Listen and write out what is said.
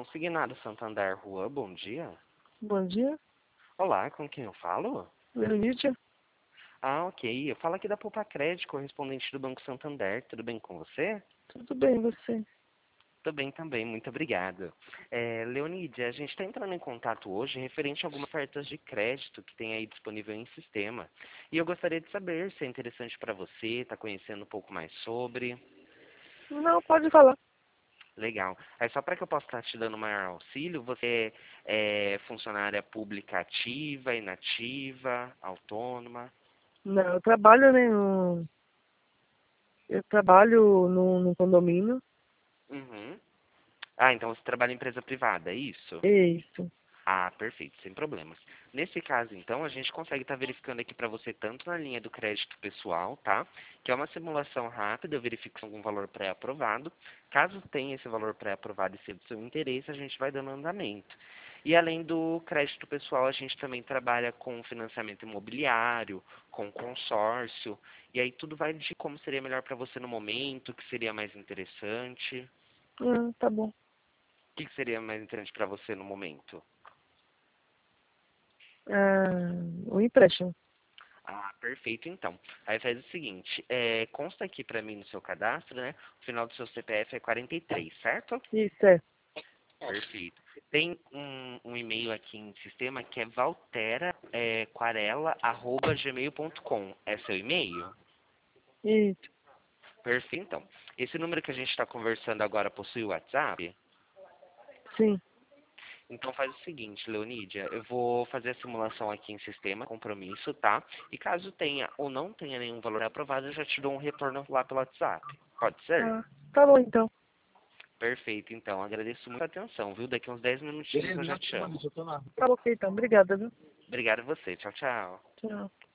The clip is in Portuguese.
Consignado Santander Rua, bom dia. Bom dia, Olá, com quem eu falo? Leonídia. Ah, ok. Eu falo aqui da Poupa Crédito, correspondente do Banco Santander. Tudo bem com você? Tudo bem, você? Tudo bem também, muito obrigado. Leonídia, a gente está entrando em contato hoje referente a algumas ofertas de crédito que tem aí disponível em sistema. E eu gostaria de saber se é interessante para você, está conhecendo um pouco mais sobre. Não, pode falar. Legal. Aí só para que eu possa estar te dando maior auxílio, você é funcionária pública ativa, inativa, autônoma? Não, eu trabalho, né, eu trabalho no condomínio. Uhum. Ah, então você trabalha em empresa privada, é isso? É isso. Ah, perfeito, sem problemas. Nesse caso, então, a gente consegue estar verificando aqui para você tanto na linha do crédito pessoal, tá? Que é uma simulação rápida, eu verifico se algum valor pré-aprovado. Caso tenha esse valor pré-aprovado e seja do seu interesse, a gente vai dando andamento. E além do crédito pessoal, a gente também trabalha com financiamento imobiliário, com consórcio, e aí tudo vai de como seria melhor para você no momento, o que seria mais interessante. Tá bom. O que seria mais interessante para você no momento? Ah, o empréstimo. Ah, perfeito, então. Aí faz o seguinte, consta aqui pra mim no seu cadastro, né? O final do seu CPF é 43, certo? Isso, é. Perfeito. Tem um e-mail aqui em sistema que é valtera.quarela@gmail.com. É seu e-mail? Isso. Perfeito, então. Esse número que a gente está conversando agora possui o WhatsApp? Sim. Então faz o seguinte, Leonídia, eu vou fazer a simulação aqui em sistema, compromisso, tá? E caso tenha ou não tenha nenhum valor aprovado, eu já te dou um retorno lá pelo WhatsApp. Pode ser? Ah, tá bom, então. Perfeito, então. Agradeço muito a atenção, viu? Daqui uns 10 minutinhos eu já te chamo. Tá ok, então. Obrigada, viu? Obrigado a você. Tchau, tchau. Tchau.